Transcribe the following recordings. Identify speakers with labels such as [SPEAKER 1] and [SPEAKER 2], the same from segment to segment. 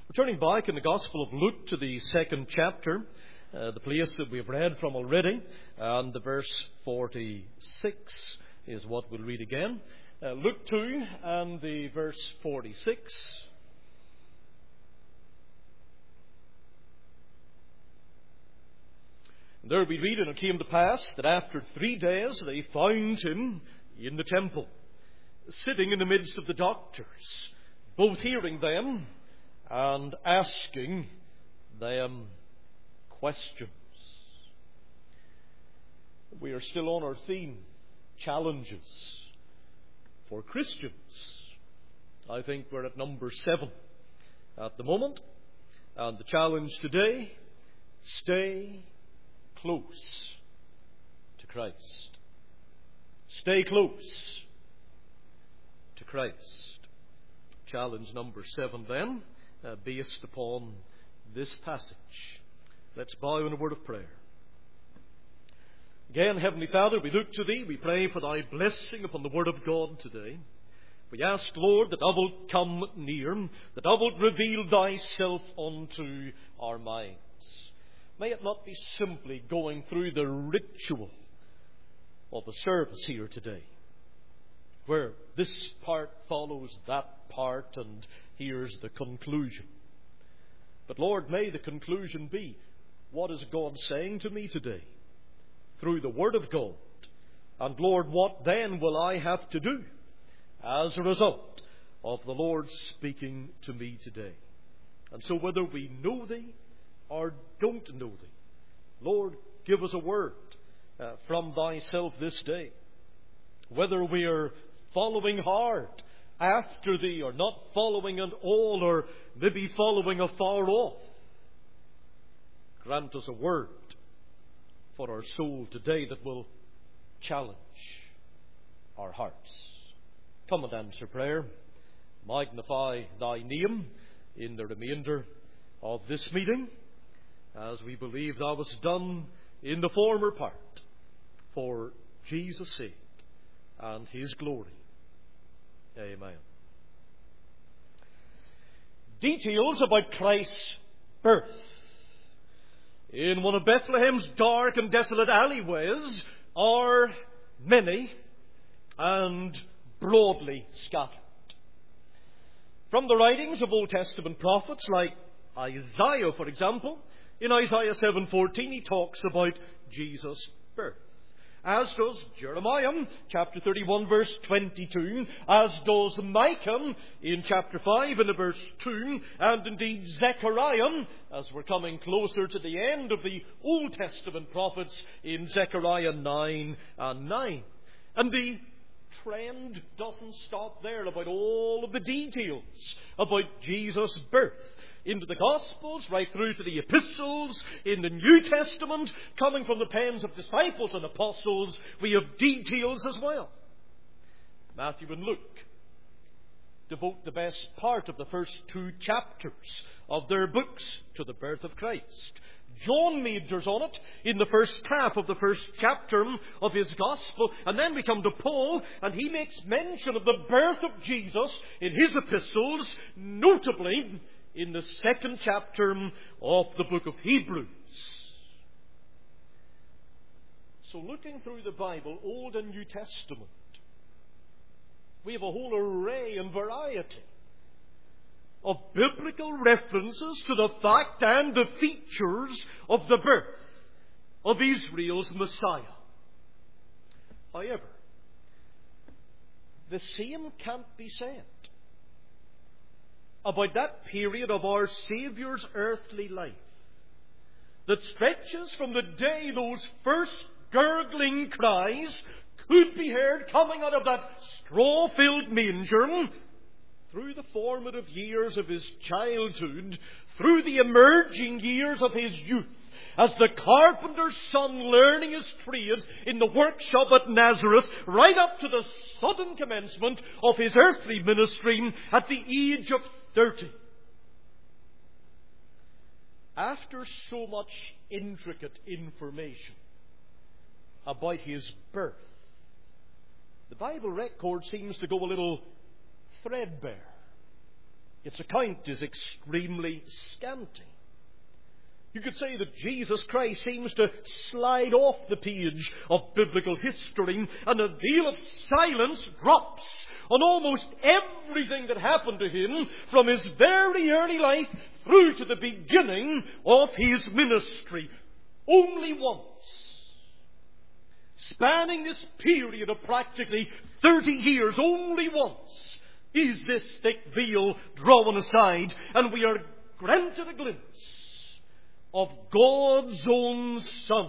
[SPEAKER 1] We're turning back in the Gospel of Luke to the second chapter, the place that we've read from already, and the verse 46 is what we'll read again. Luke 2 and the verse 46. There we read, "And it came to pass that after 3 days they found him in the temple, sitting in the midst of the doctors, both hearing them and asking them questions." We are still on our theme, challenges for Christians. I think we're at number 7 at the moment. And the challenge today, stay close to Christ. Stay close to Christ. Challenge number 7 then, based upon this passage. Let's bow in a word of prayer. Again, Heavenly Father, we look to Thee. We pray for Thy blessing upon the Word of God today. We ask, Lord, that Thou wilt come near, that Thou wilt reveal Thyself unto our minds. May it not be simply going through the ritual of the service here today, where this part follows that part and here's the conclusion. But Lord, may the conclusion be, what is God saying to me today through the Word of God? And Lord, what then will I have to do as a result of the Lord speaking to me today? And so whether we know Thee or don't know Thee, Lord, give us a word from Thyself this day. Whether we are following hard after Thee or not following at all, or maybe following afar off, grant us a word for our soul today that will challenge our hearts. Come and answer prayer. Magnify Thy name in the remainder of this meeting, as we believe Thou hast done in the former part, for Jesus' sake and His glory. Amen. Details about Christ's birth. In one of Bethlehem's dark and desolate alleyways are many and broadly scattered. From the writings of Old Testament prophets like Isaiah, for example, in Isaiah 7:14 he talks about Jesus' birth. As does Jeremiah, chapter 31, verse 22, as does Micah in chapter 5 and verse 2, and indeed Zechariah, as we're coming closer to the end of the Old Testament prophets in Zechariah 9 and 9. And the trend doesn't stop there about all of the details about Jesus' birth. Into the Gospels, right through to the Epistles, in the New Testament, coming from the pens of disciples and apostles, we have details as well. Matthew and Luke devote the best part of the first 2 chapters of their books to the birth of Christ. John majors on it in the first half of the first chapter of his Gospel. And then we come to Paul, and he makes mention of the birth of Jesus in his epistles, notably in the second chapter of the book of Hebrews. So looking through the Bible, Old and New Testament, we have a whole array and variety of biblical references to the fact and the features of the birth of Israel's Messiah. However, the same can't be said about that period of our Saviour's earthly life that stretches from the day those first gurgling cries could be heard coming out of that straw-filled manger, through the formative years of his childhood, through the emerging years of his youth, as the carpenter's son learning his trade in the workshop at Nazareth, right up to the sudden commencement of his earthly ministry at the age of 30. After so much intricate information about his birth, the Bible record seems to go a little threadbare. its account is extremely scanty. You could say that Jesus Christ seems to slide off the page of biblical history, and a veil of silence drops on almost everything that happened to him from his very early life through to the beginning of his ministry. Only once, spanning this period of practically 30 years, only once is this thick veil drawn aside, and we are granted a glimpse of God's own Son.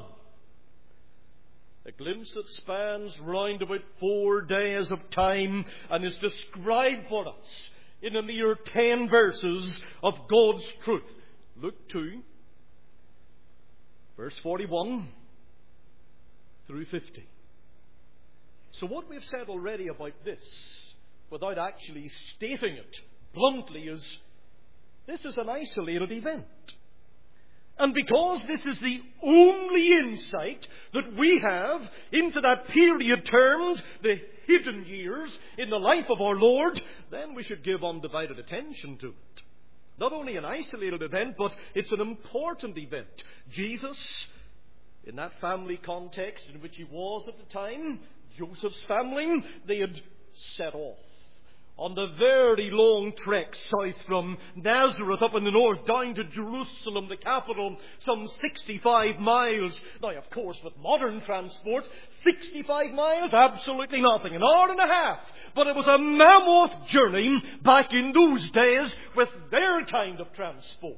[SPEAKER 1] A glimpse that spans round about 4 days of time and is described for us in a mere 10 verses of God's truth. Luke 2, verse 41 through 50. So what we've said already about this, without actually stating it bluntly, is this is an isolated event. And because this is the only insight that we have into that period termed the hidden years in the life of our Lord, then we should give undivided attention to it. Not only an isolated event, but it's an important event. Jesus, in that family context in which he was at the time, Joseph's family, they had set off on the very long trek south from Nazareth up in the north down to Jerusalem, the capital, some 65 miles. Now, of course, with modern transport, 65 miles, absolutely nothing. An hour and a half. But it was a mammoth journey back in those days with their kind of transport.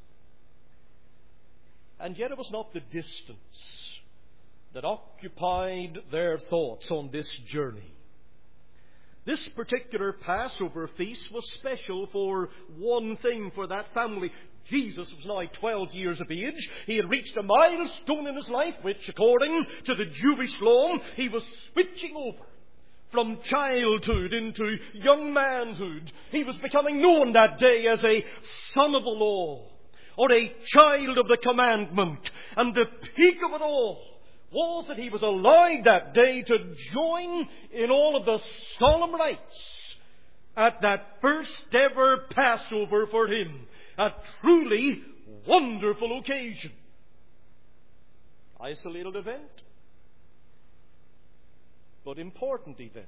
[SPEAKER 1] And yet it was not the distance that occupied their thoughts on this journey. This particular Passover feast was special for one thing for that family. Jesus was now 12 years of age. He had reached a milestone in his life, which, according to the Jewish law, he was switching over from childhood into young manhood. He was becoming known that day as a son of the law, or a child of the commandment. And the peak of it all was that he was allowed that day to join in all of the solemn rites at that first ever Passover for him. A truly wonderful occasion. Isolated event, but important event.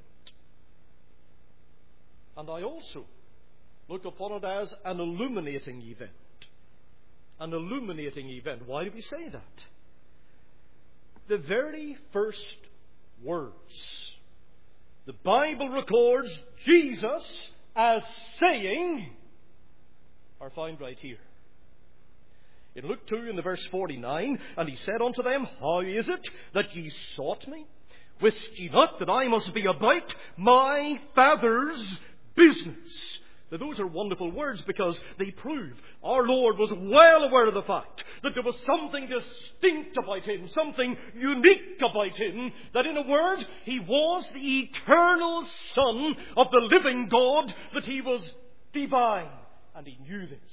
[SPEAKER 1] And I also look upon it as an illuminating event. An illuminating event. Why do we say that? The very first words the Bible records Jesus as saying are found right here. In Luke 2 in the verse 49, and he said unto them, How is it that ye sought me? Wist ye not that I must be about my Father's business? Now, those are wonderful words because they prove our Lord was well aware of the fact that there was something distinct about him, something unique about him, that in a word, he was the eternal Son of the living God, that he was divine. And he knew this,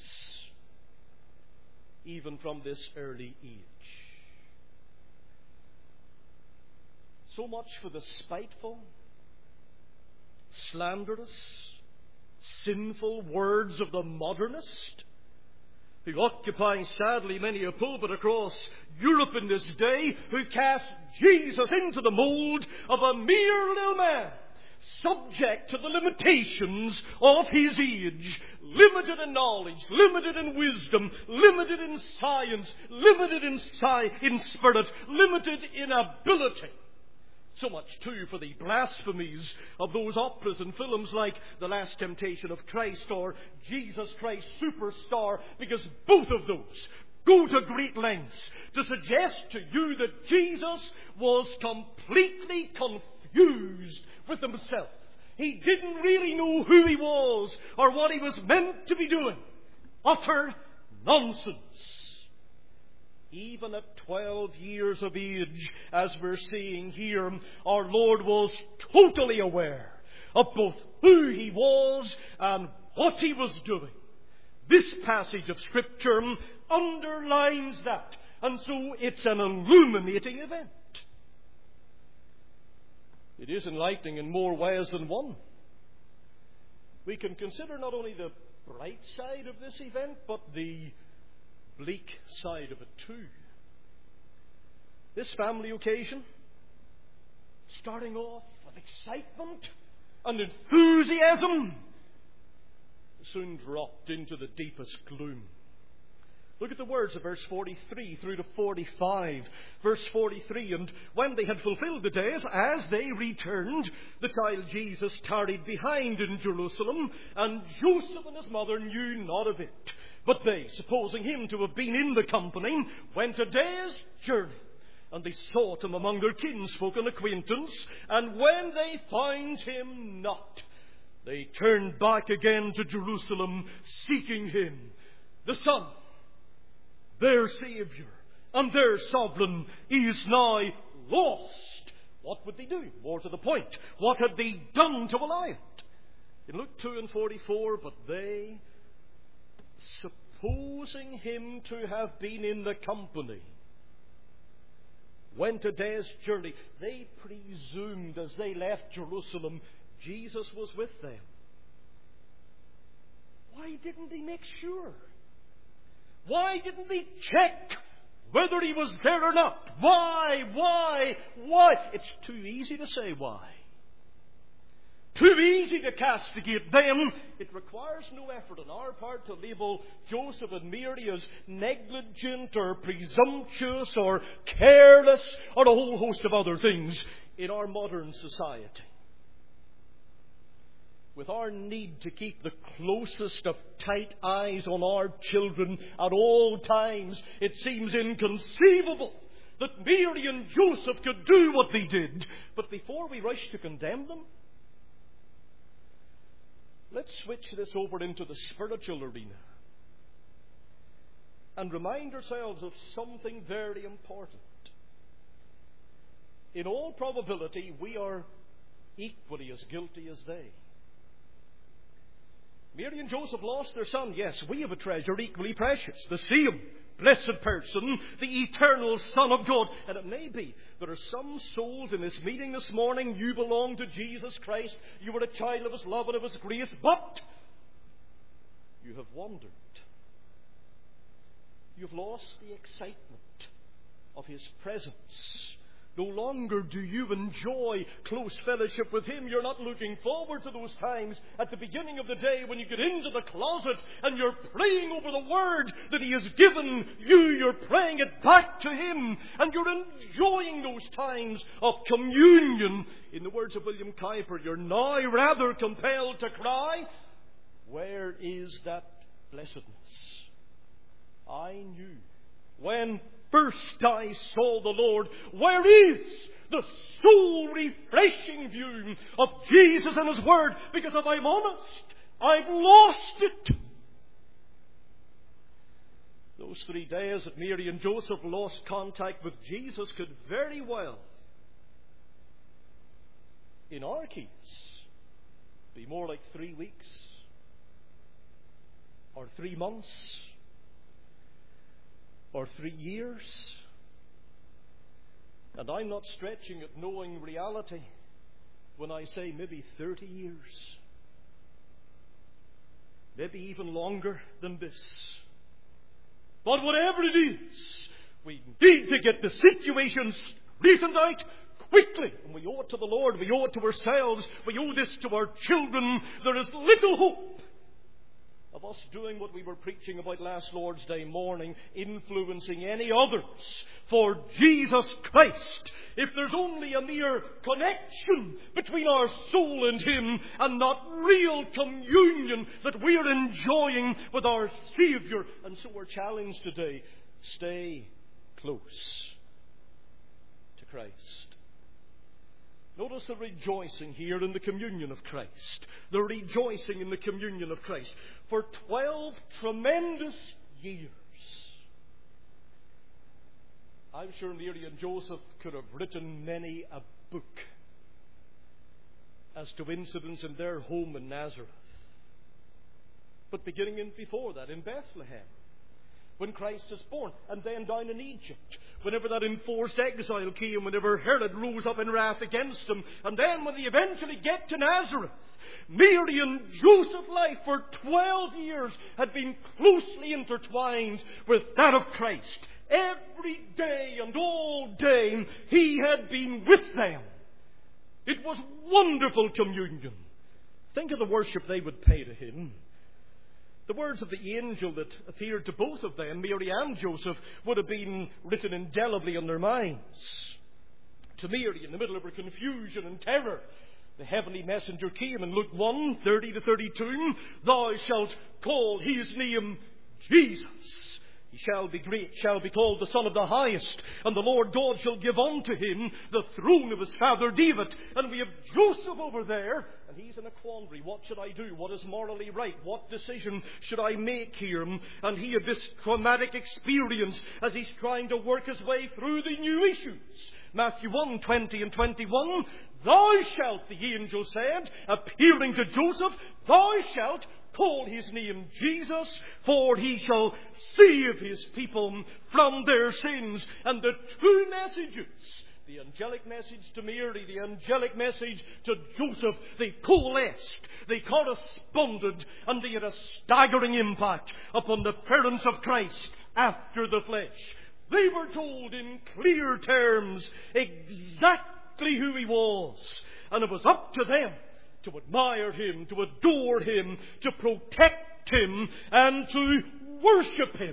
[SPEAKER 1] even from this early age. So much for the spiteful, slanderous, sinful words of the modernist, who occupy sadly many a pulpit across Europe in this day, who cast Jesus into the mold of a mere little man, subject to the limitations of his age, limited in knowledge, limited in wisdom, limited in science, limited in spirit, limited in ability. So much, too, for the blasphemies of those operas and films like The Last Temptation of Christ or Jesus Christ Superstar, because both of those go to great lengths to suggest to you that Jesus was completely confused with himself. He didn't really know who he was or what he was meant to be doing. Utter nonsense. Even at 12 years of age, as we're seeing here, our Lord was totally aware of both who he was and what he was doing. This passage of Scripture underlines that, and so it's an illuminating event. It is enlightening in more ways than one. We can consider not only the bright side of this event, but the bleak side of it too. This family occasion, starting off with excitement and enthusiasm, soon dropped into the deepest gloom. Look at the words of verse 43 through to 45. Verse 43, and when they had fulfilled the days, as they returned, the child Jesus tarried behind in Jerusalem, and Joseph and his mother knew not of it. But they, supposing him to have been in the company, went a day's journey. And they sought him among their kinsfolk and acquaintance, and when they found him not, they turned back again to Jerusalem, seeking him, the Son, their Saviour, and their Sovereign, is now lost. What would they do? More to the point, what had they done to allow it? In Luke 2 and 44, but they, supposing him to have been in the company, went a day's journey. They presumed as they left Jerusalem, Jesus was with them. Why didn't they make sure? Why didn't they check whether he was there or not? Why? It's too easy to say why. Too easy to castigate them. It requires no effort on our part to label Joseph and Mary as negligent or presumptuous or careless or a whole host of other things in our modern society. With our need to keep the closest of tight eyes on our children at all times, it seems inconceivable that Mary and Joseph could do what they did. But before we rush to condemn them, let's switch this over into the spiritual arena and remind ourselves of something very important. In all probability, we are equally as guilty as they. Mary and Joseph lost their son. Yes, we have a treasure equally precious. The same blessed person, the eternal Son of God. And it may be there are some souls in this meeting this morning, you belong to Jesus Christ, you are a child of His love and of His grace, but you have wandered. You've lost the excitement of His presence. No longer do you enjoy close fellowship with Him. You're not looking forward to those times at the beginning of the day when you get into the closet and you're praying over the Word that He has given you. You're praying it back to Him, and you're enjoying those times of communion. In the words of William Kuyper, you're now rather compelled to cry, where is that blessedness I knew when first I saw the Lord? Where is the soul-refreshing view of Jesus and His Word? Because if I'm honest, I've lost it. Those 3 days that Mary and Joseph lost contact with Jesus could very well, in our case, be more like 3 weeks or 3 months or 3 years. And I'm not stretching at knowing reality when I say maybe 30 years. Maybe even longer than this. But whatever it is, we need to get the situation straightened out quickly. And we owe it to the Lord, we owe it to ourselves, we owe this to our children. There is little hope of us doing what we were preaching about last Lord's Day morning, influencing any others for Jesus Christ, if there's only a mere connection between our soul and Him and not real communion that we're enjoying with our Saviour. And so we're challenged today, stay close to Christ. Notice the rejoicing here in the communion of Christ. The rejoicing in the communion of Christ. For 12 tremendous years. I'm sure Mary and Joseph could have written many a book as to incidents in their home in Nazareth. But beginning in before that, in Bethlehem, when Christ is born, and then down in Egypt, whenever that enforced exile came, whenever Herod rose up in wrath against them, and then when they eventually get to Nazareth, Mary and Joseph's life for 12 years had been closely intertwined with that of Christ. Every day and all day he had been with them. It was wonderful communion. Think of the worship they would pay to him. The words of the angel that appeared to both of them, Mary and Joseph, would have been written indelibly on their minds. To Mary, in the middle of her confusion and terror, the heavenly messenger came in Luke 1, 30-32. Thou shalt call his name Jesus. He shall be great, shall be called the Son of the Highest, and the Lord God shall give unto him the throne of his father David. And we have Joseph over there, and he's in a quandary. What should I do? What is morally right? What decision should I make here? And he had this traumatic experience as he's trying to work his way through the new issues. Matthew 1, 20 and 21. Thou shalt, the angel said, appearing to Joseph, thou shalt call his name Jesus, for he shall save his people from their sins. And the two messages, the angelic message to Mary, the angelic message to Joseph, they coalesced, they corresponded, and they had a staggering impact upon the parents of Christ after the flesh. They were told in clear terms exactly who he was, and it was up to them to admire him, to adore him, to protect him, and to worship him.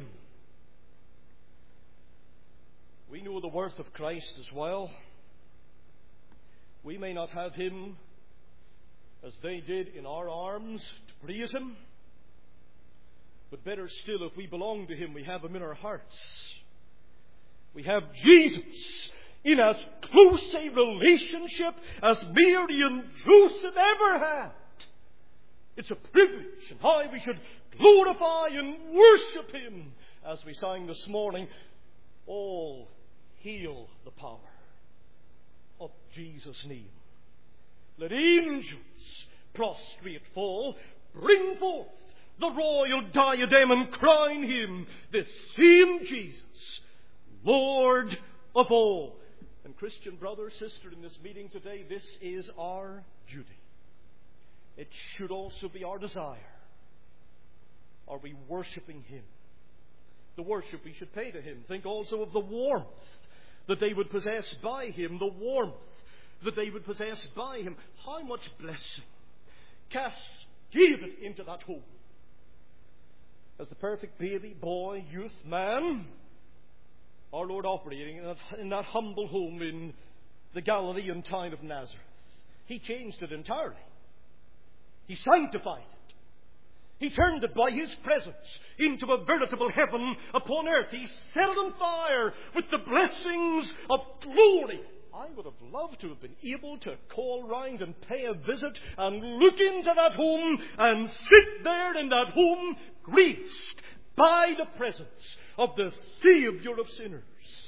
[SPEAKER 1] We know the worth of Christ as well. We may not have him as they did in our arms to praise him, but better still, if we belong to him, we have him in our hearts. We have Jesus in as close a relationship as Mary and Joseph ever had. It's a privilege, and how we should glorify and worship him, as we sang this morning. All hail the power of Jesus' name. Let angels prostrate fall, bring forth the royal diadem, and crown him, this same Jesus, Lord of all. And Christian brother, sister, in this meeting today, this is our duty. It should also be our desire. Are we worshipping him? The worship we should pay to him. Think also of the warmth that they would possess by him. The warmth that they would possess by him. How much blessing cascaded into that home. As the perfect baby, boy, youth, man, our Lord operating in that humble home in the Galilean town of Nazareth. He changed it entirely. He sanctified it. He turned it by his presence into a veritable heaven upon earth. He set it on fire with the blessings of glory. I would have loved to have been able to call round and pay a visit and look into that home and sit there in that home graced by the presence of the Saviour of sinners.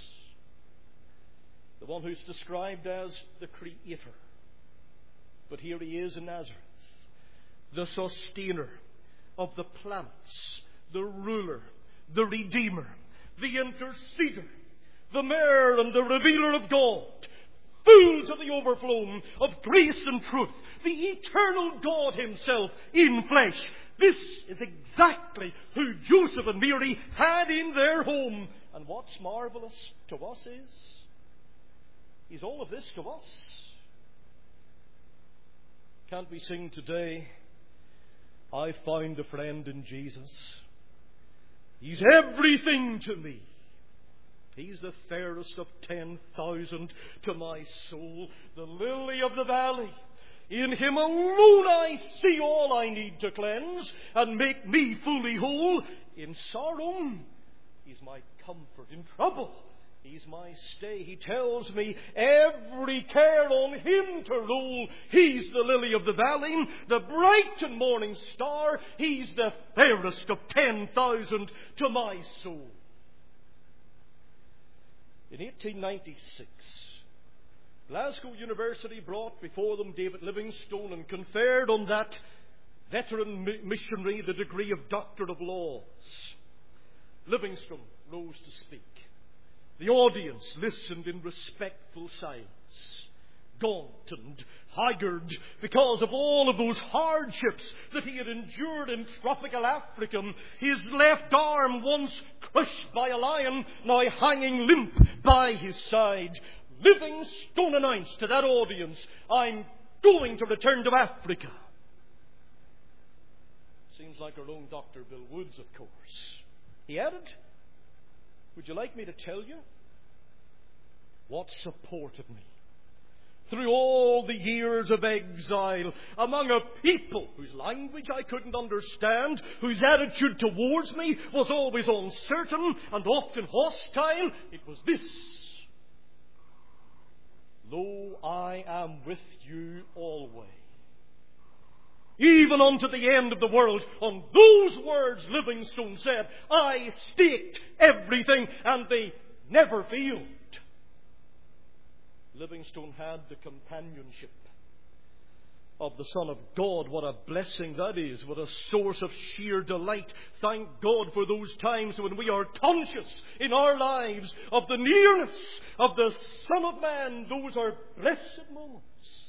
[SPEAKER 1] The one who's described as the Creator. But here he is in Nazareth. The sustainer of the planets. The ruler. The Redeemer. The interceder. The mayor and the revealer of God. Full to the overflow of grace and truth. The eternal God himself in flesh. This is exactly who Joseph and Mary had in their home. And what's marvelous to us is all of this to us. Can't we sing today, I found a friend in Jesus. He's everything to me. He's the fairest of 10,000 to my soul, the lily of the valley. In him alone I see all I need to cleanse and make me fully whole. In sorrow, he's my comfort. In trouble, he's my stay. He tells me every care on him to roll. He's the lily of the valley, the bright and morning star. He's the fairest of 10,000 to my soul. In 1896, Glasgow University brought before them David Livingstone and conferred on that veteran missionary the degree of Doctor of Laws. Livingstone rose to speak. The audience listened in respectful silence, gaunt and haggard because of all of those hardships that he had endured in tropical Africa. His left arm, once crushed by a lion, now hanging limp by his side. Livingstone announced to that audience, "I'm going to return to Africa." Seems like our own Dr. Bill Woods, of course. He added, "Would you like me to tell you what supported me through all the years of exile among a people whose language I couldn't understand, whose attitude towards me was always uncertain and often hostile? It was this: lo, I am with you always, even unto the end of the world." On those words, Livingstone said, I staked everything, and they never failed. Livingstone had the companionship of the Son of God. What a blessing that is. What a source of sheer delight. Thank God for those times when we are conscious in our lives of the nearness of the Son of Man. Those are blessed moments.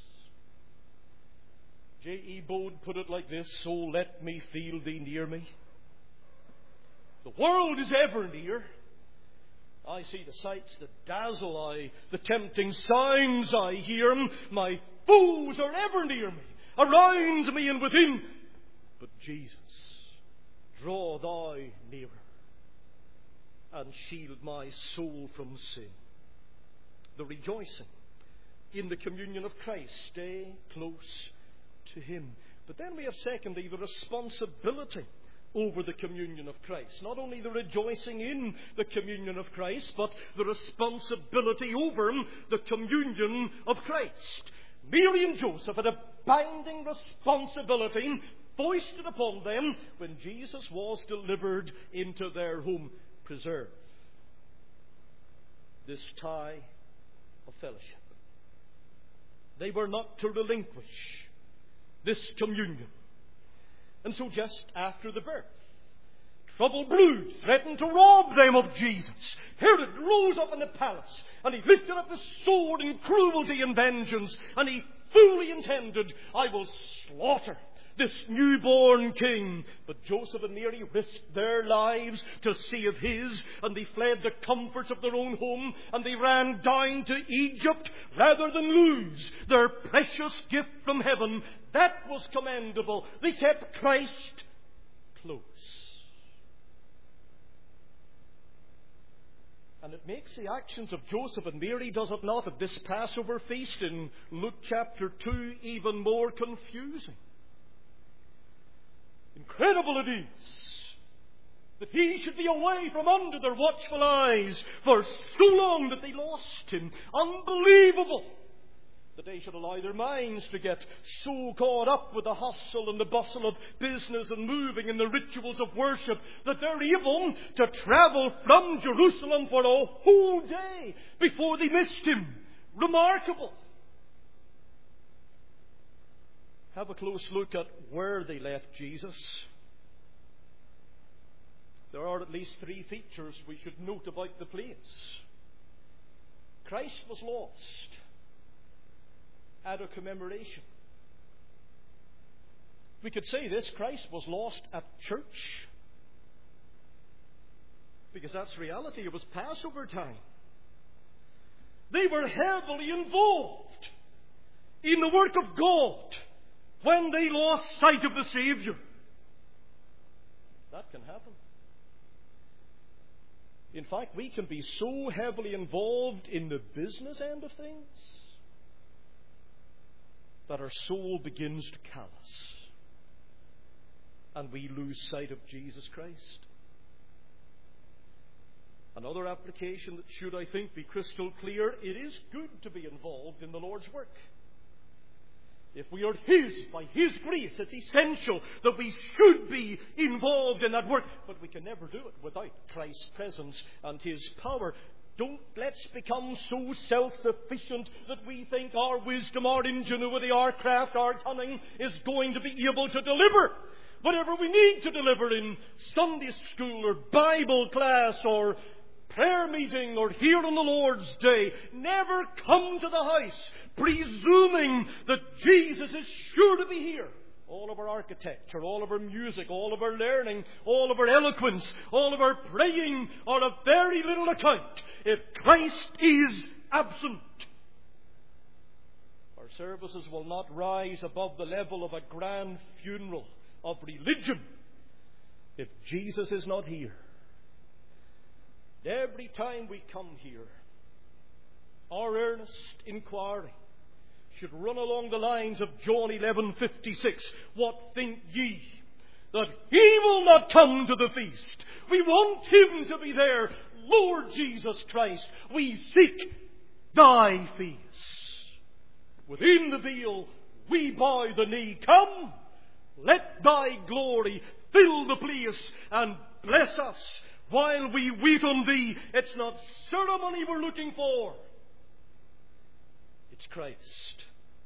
[SPEAKER 1] J.E. Bode put it like this: "So let me feel thee near me. The world is ever near. I see the sights that dazzle, the tempting sounds I hear. My foes are ever near me, around me and within. But Jesus, draw thou nearer, and shield my soul from sin." The rejoicing in the communion of Christ. Stay close to Him. But then we have, secondly, the responsibility over the communion of Christ. Not only the rejoicing in the communion of Christ, but the responsibility over the communion of Christ. Mary and Joseph had a binding responsibility foisted upon them when Jesus was delivered into their home. Preserve this tie of fellowship. They were not to relinquish this communion. And so just after the birth, trouble brewed, threatened to rob them of Jesus. Herod rose up in the palace, and he lifted up his sword in cruelty and vengeance, and he fully intended, "I will slaughter this newborn king." But Joseph and Mary risked their lives to save his, and they fled the comforts of their own home, and they ran down to Egypt rather than lose their precious gift from heaven. That was commendable. They kept Christ close. And it makes the actions of Joseph and Mary, does it not, at this Passover feast in Luke chapter 2 even more confusing. Incredible it is that he should be away from under their watchful eyes for so long that they lost him. Unbelievable that they should allow their minds to get so caught up with the hustle and the bustle of business and moving in the rituals of worship that they're able to travel from Jerusalem for a whole day before they missed him. Remarkable. Have a close look at where they left Jesus. There are at least three features we should note about the place. Christ was lost at a commemoration. We could say this: Christ was lost at church, because that's reality. It was Passover time. They were heavily involved in the work of God when they lost sight of the Savior. That can happen. In fact, we can be so heavily involved in the business end of things that our soul begins to callous, and we lose sight of Jesus Christ. Another application that should, I think, be crystal clear: it is good to be involved in the Lord's work. If we are His, by His grace, it's essential that we should be involved in that work. But we can never do it without Christ's presence and His power. Let's become so self-sufficient that we think our wisdom, our ingenuity, our craft, our cunning is going to be able to deliver whatever we need to deliver in Sunday school or Bible class or prayer meeting or here on the Lord's Day, never come to the house presuming that Jesus is sure to be here. All of our architecture, all of our music, all of our learning, all of our eloquence, all of our praying are of very little account if Christ is absent. Our services will not rise above the level of a grand funeral of religion if Jesus is not here. Every time we come here, our earnest inquiry should run along the lines of John 11:56. What think ye? That he will not come to the feast. We want him to be there. Lord Jesus Christ, we seek thy face. Within the veil, we bow the knee. Come, let thy glory fill the place and bless us while we wait on thee. It's not ceremony we're looking for. It's Christ.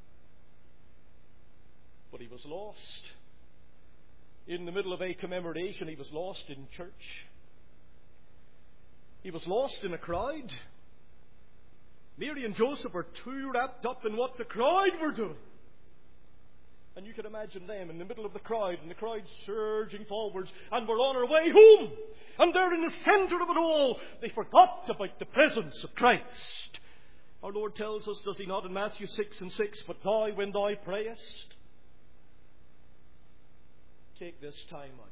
[SPEAKER 1] But he was lost. In the middle of a commemoration, he was lost in church. He was lost in a crowd. Mary and Joseph were too wrapped up in what the crowd were doing. And you can imagine them in the middle of the crowd, and the crowd surging forwards, and we're on our way home. And they're in the centre of it all. They forgot about the presence of Christ. Our Lord tells us, does he not, in Matthew 6:6, but thou, when thou prayest, take this time out.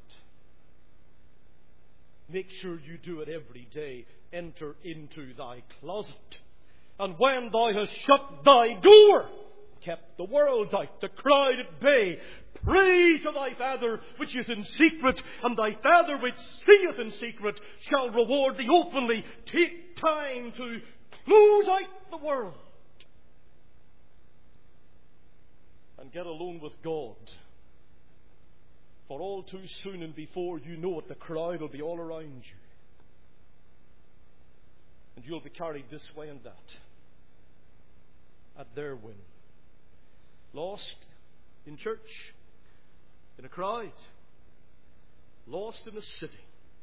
[SPEAKER 1] Make sure you do it every day. Enter into thy closet. And when thou hast shut thy door, kept the world out, the crowd at bay, pray to thy Father which is in secret, and thy Father which seeth in secret shall reward thee openly. Take time to close out the world and get alone with God. For all too soon, and before you know it, the crowd will be all around you. And you'll be carried this way and that at their whim. Lost in church, in a crowd, lost in a city.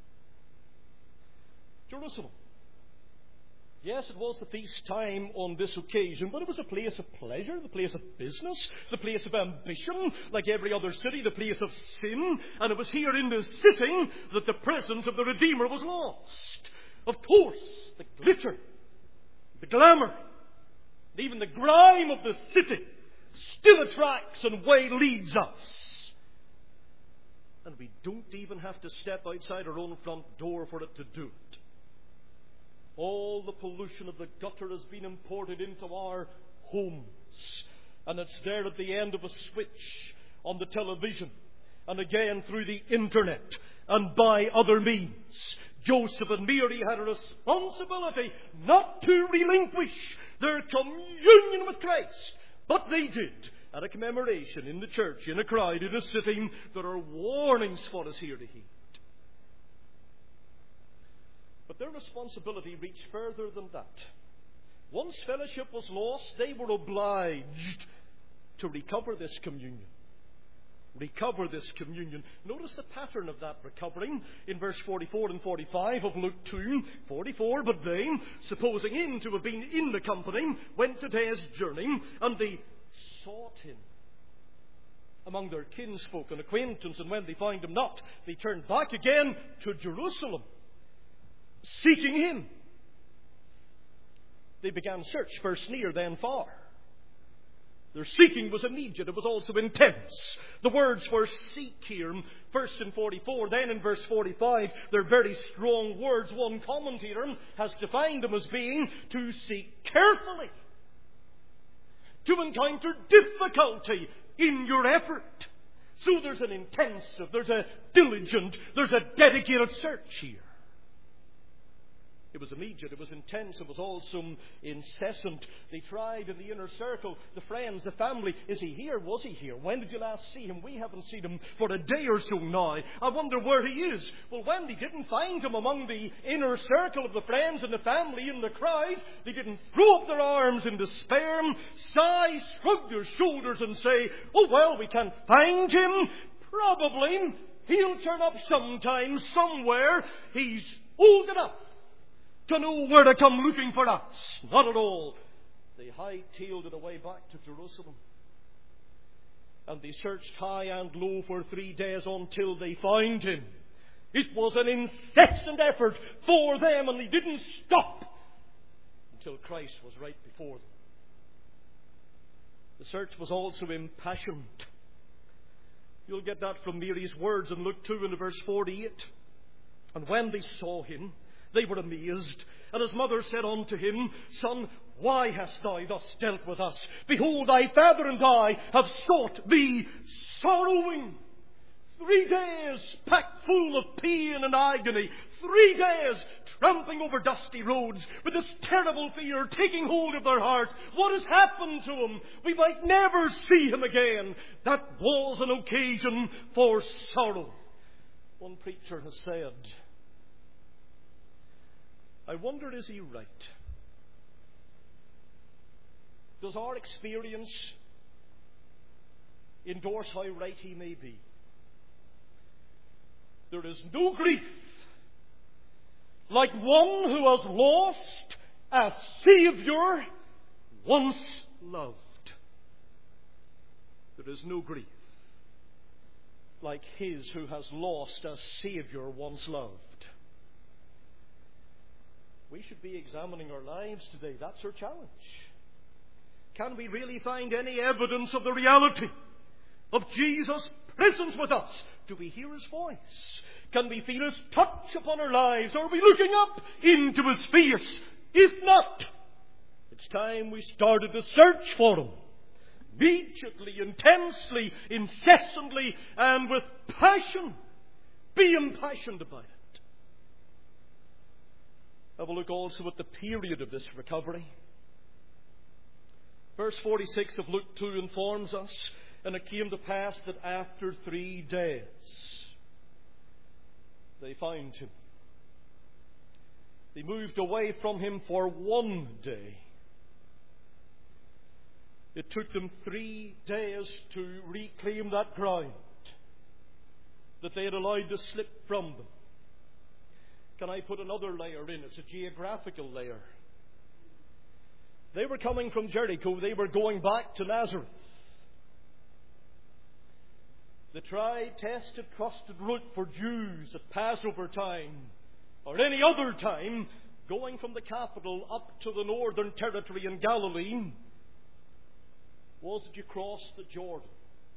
[SPEAKER 1] Jerusalem. Yes, it was the feast time on this occasion, but it was a place of pleasure, the place of business, the place of ambition, like every other city, the place of sin. And it was here in this city that the presence of the Redeemer was lost. Of course, the glitter, the glamour, even the grime of the city still attracts and wayleads us. And we don't even have to step outside our own front door for it to do it. All the pollution of the gutter has been imported into our homes. And it's there at the end of a switch on the television. And again through the internet and by other means. Joseph and Mary had a responsibility not to relinquish their communion with Christ. But they did at a commemoration in the church, in a crowd, in a sitting. There are warnings for us here to heed. But their responsibility reached further than that. Once fellowship was lost, they were obliged to recover this communion. Recover this communion. Notice the pattern of that recovering in verse 44 and 45 of Luke 2:44. But they, supposing him to have been in the company, went a day's journey, and they sought him among their kinsfolk and acquaintance. And when they found him not, they turned back again to Jerusalem, seeking him. They began search, first near, then far. Their seeking was immediate. It was also intense. The words for seek here, first in 44, then in verse 45, they're very strong words. One commentator has defined them as being to seek carefully, to encounter difficulty in your effort. So there's an intensive, there's a diligent, there's a dedicated search here. It was immediate, it was intense, it was also incessant. They tried in the inner circle, the friends, the family. Is he here? Was he here? When did you last see him? We haven't seen him for a day or so now. I wonder where he is. Well, when they didn't find him among the inner circle of the friends and the family in the crowd, they didn't throw up their arms in despair, sigh, shrug their shoulders and say, oh well, we can't find him. Probably he'll turn up sometime, somewhere. He's old enough to know where to come looking for us. Not at all. They high-tailed it away back to Jerusalem. And they searched high and low for 3 days until they found him. It was an incessant effort for them, and they didn't stop until Christ was right before them. The search was also impassioned. You'll get that from Mary's words in Luke 2 and verse 48. And when they saw him, they were amazed. And his mother said unto him, Son, why hast thou thus dealt with us? Behold, thy father and I have sought thee sorrowing. 3 days packed full of pain and agony. 3 days tramping over dusty roads with this terrible fear taking hold of their heart. What has happened to him? We might never see him again. That was an occasion for sorrow. One preacher has said, I wonder, is he right? Does our experience endorse how right he may be? There is no grief like one who has lost a Saviour once loved. There is no grief like his who has lost a Saviour once loved. We should be examining our lives today. That's our challenge. Can we really find any evidence of the reality of Jesus' presence with us? Do we hear his voice? Can we feel his touch upon our lives? Are we looking up into his face? If not, it's time we started to search for him. Immediately, intensely, incessantly, and with passion. Be impassioned about it. Have a look also at the period of this recovery. Verse 46 of Luke 2 informs us, and it came to pass that after 3 days they found him. They moved away from him for 1 day. It took them 3 days to reclaim that ground that they had allowed to slip from them. Can I put another layer in? It's a geographical layer. They were coming from Jericho. They were going back to Nazareth. The tried, tested, trusted route for Jews at Passover time or any other time, going from the capital up to the northern territory in Galilee, was that you crossed the Jordan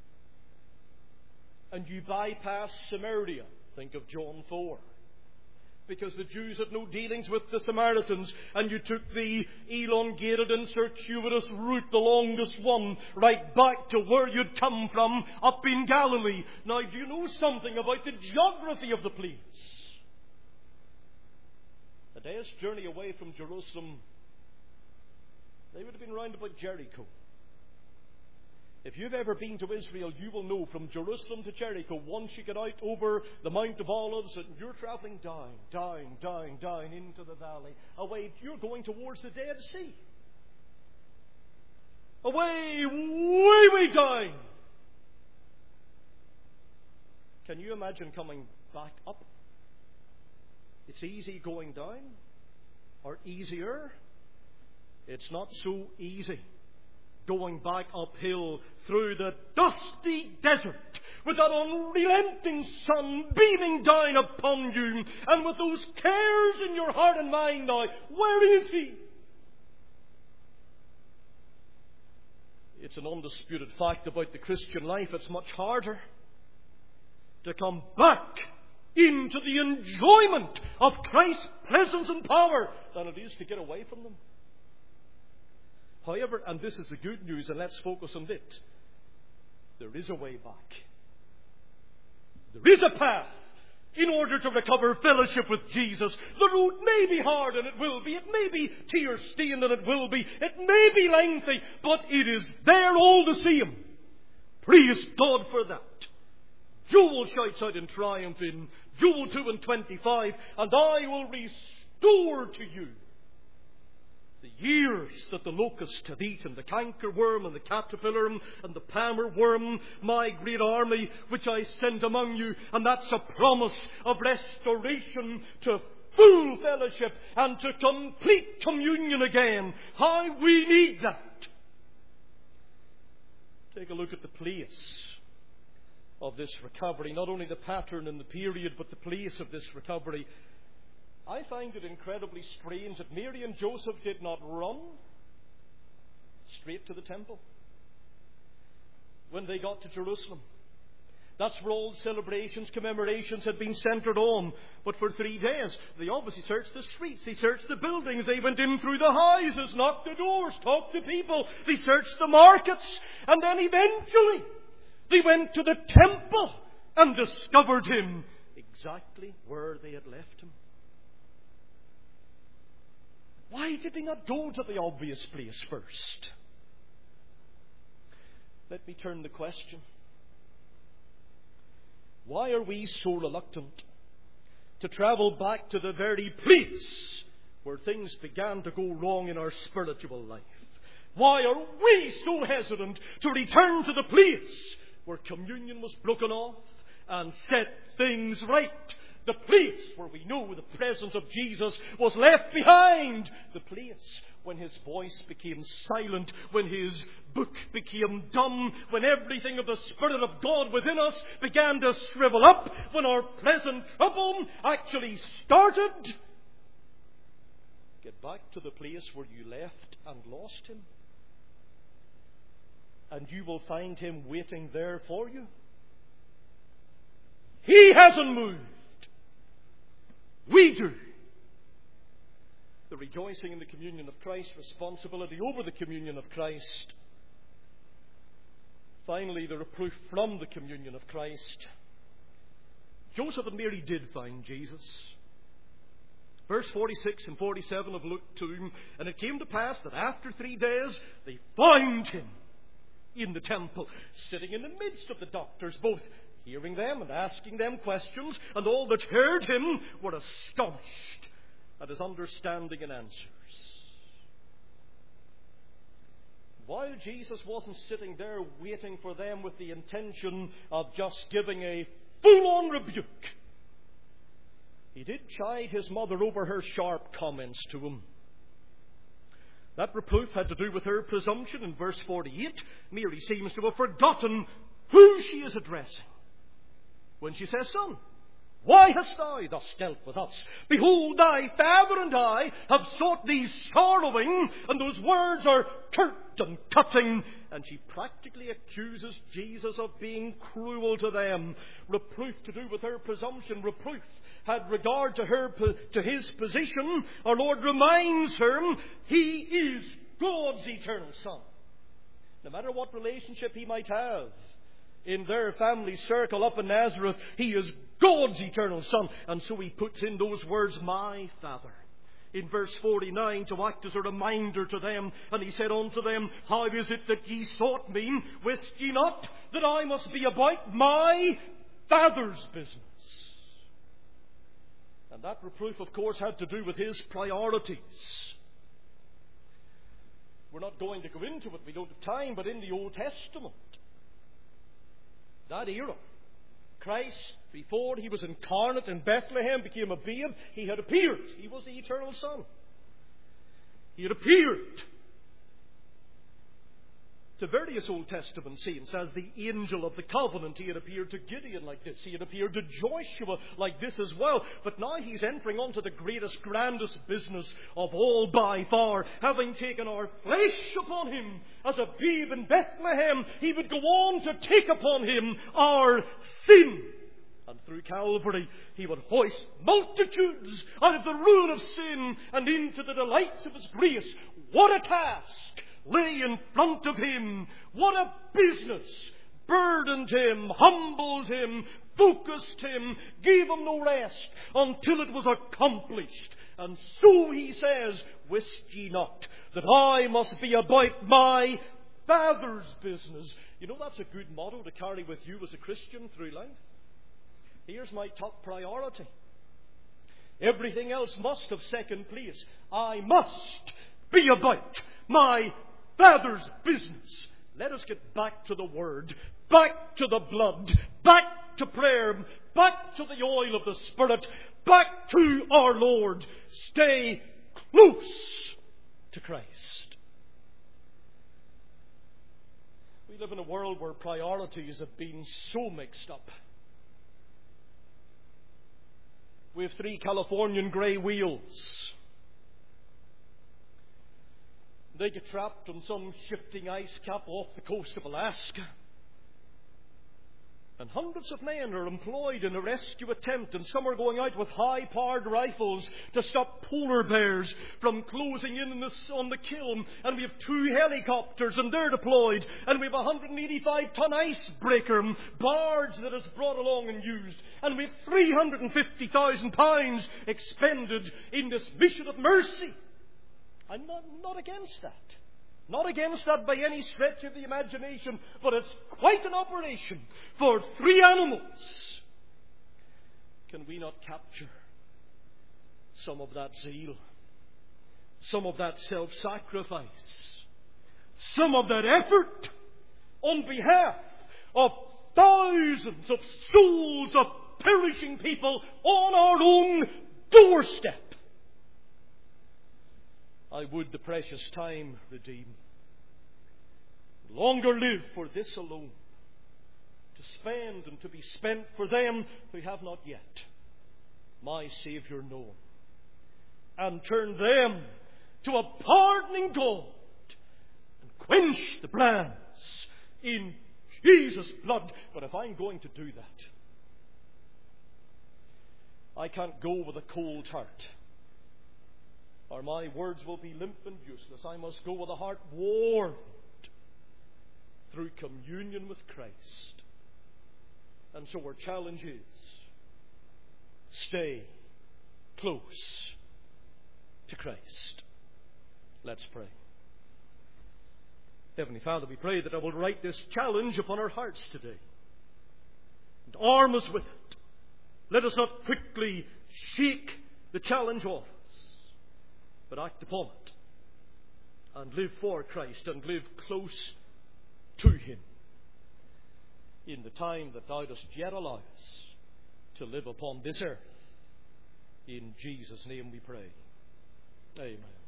[SPEAKER 1] and you bypassed Samaria. Think of John 4. Because the Jews had no dealings with the Samaritans, and you took the elongated and circuitous route, the longest one, right back to where you'd come from, up in Galilee. Now, do you know something about the geography of the place? A day's journey away from Jerusalem, they would have been round about Jericho. If you've ever been to Israel, you will know from Jerusalem to Jericho, once you get out over the Mount of Olives, and you're travelling down into the valley. Away, you're going towards the Dead Sea. Away, way down. Can you imagine coming back up? It's easy going down, or easier. It's not so easy. Going back uphill through the dusty desert with that unrelenting sun beaming down upon you, and with those cares in your heart and mind now. Where is he? It's an undisputed fact about the Christian life. It's much harder to come back into the enjoyment of Christ's presence and power than it is to get away from them. However, and this is the good news, and let's focus on it, there is a way back. There is a path in order to recover fellowship with Jesus. The road may be hard, and it will be. It may be tear-stained, and it will be. It may be lengthy, but it is there all the same. Praise God for that. Joel shouts out in triumph in Joel 2:25, and I will restore to you The years that the locust hath eaten, the cankerworm and the caterpillar and the palmer worm, my great army which I send among you. And that's a promise of restoration to full fellowship and to complete communion again. How we need that. Take a look at the place of this recovery. Not only the pattern and the period, but the place of this recovery. I find it incredibly strange that Mary and Joseph did not run straight to the temple when they got to Jerusalem. That's where all celebrations, commemorations had been centered on. But for 3 days, they obviously searched the streets, they searched the buildings, they went in through the houses, knocked the doors, talked to people, they searched the markets, and then eventually they went to the temple and discovered him exactly where they had left him. Why did they not go to the obvious place first? Let me turn the question. Why are we so reluctant to travel back to the very place where things began to go wrong in our spiritual life? Why are we so hesitant to return to the place where communion was broken off and set things right? The place where we know the presence of Jesus was left behind. The place when his voice became silent, when his book became dumb, when everything of the Spirit of God within us began to shrivel up, when our present trouble actually started. Get back to the place where you left and lost him, and you will find him waiting there for you. He hasn't moved. We do. The rejoicing in the communion of Christ, responsibility over the communion of Christ. Finally, the reproof from the communion of Christ. Joseph and Mary did find Jesus. Verse 46 and 47 of Luke 2. And it came to pass that after 3 days they found him in the temple, sitting in the midst of the doctors, both hearing them and asking them questions, and all that heard him were astonished at his understanding and answers. While Jesus wasn't sitting there waiting for them with the intention of just giving a full-on rebuke, he did chide his mother over her sharp comments to him. That reproof had to do with her presumption. In verse 48, Mary seems to have forgotten who she is addressing when she says, Son, why hast thou thus dealt with us? Behold, thy father and I have sought thee sorrowing. And those words are curt and cutting. And she practically accuses Jesus of being cruel to them. Reproof to do with her presumption. Reproof had regard to his position. Our Lord reminds her he is God's eternal Son. No matter what relationship he might have in their family circle up in Nazareth, he is God's eternal Son. And so he puts in those words, my Father, in verse 49 to act as a reminder to them. And he said unto them, how is it that ye sought me? Wist ye not that I must be about my Father's business? And that reproof, of course, had to do with his priorities. We're not going to go into it, we don't have time, but in the Old Testament, that era, Christ, before he was incarnate in Bethlehem, became a babe, he had appeared. He was the eternal Son. He had appeared to various Old Testament saints as the angel of the covenant. He had appeared to Gideon like this. He had appeared to Joshua like this as well. But now he's entering onto the greatest, grandest business of all by far. Having taken our flesh upon him as a babe in Bethlehem, he would go on to take upon him our sin. And through Calvary, he would hoist multitudes out of the ruin of sin and into the delights of his grace. What a task lay in front of him. What a business burdened him, humbled him, focused him, gave him no rest until it was accomplished. And so he says, wist ye not that I must be about my Father's business? You know, that's a good motto to carry with you as a Christian through life. Here's my top priority. Everything else must have second place. I must be about my Father's business. Let us get back to the Word, back to the blood, back to prayer, back to the oil of the Spirit, back to our Lord. Stay close to Christ. We live in a world where priorities have been so mixed up. We have 3 Californian grey wheels. They get trapped on some shifting ice cap off the coast of Alaska. And hundreds of men are employed in a rescue attempt, and some are going out with high-powered rifles to stop polar bears from closing in on the kiln. And we have 2 helicopters, and they're deployed. And we have a 185-ton icebreaker barge that is brought along and used. And we have £350,000 expended in this mission of mercy. I'm not against that. Not against that by any stretch of the imagination, but it's quite an operation for 3 animals. Can we not capture some of that zeal, some of that self-sacrifice, some of that effort on behalf of thousands of souls of perishing people on our own doorstep? I would the precious time redeem. Longer live for this alone, to spend and to be spent for them who have not yet my Saviour known, and turn them to a pardoning God, and quench the brands in Jesus' blood. But if I'm going to do that, I can't go with a cold heart, or my words will be limp and useless. I must go with a heart warmed through communion with Christ. And so our challenge is, stay close to Christ. Let's pray. Heavenly Father, we pray that I will write this challenge upon our hearts today, and arm us with it. Let us not quickly shake the challenge off, but act upon it, and live for Christ, and live close to Him in the time that Thou dost yet allow us to live upon this earth. In Jesus' name we pray. Amen.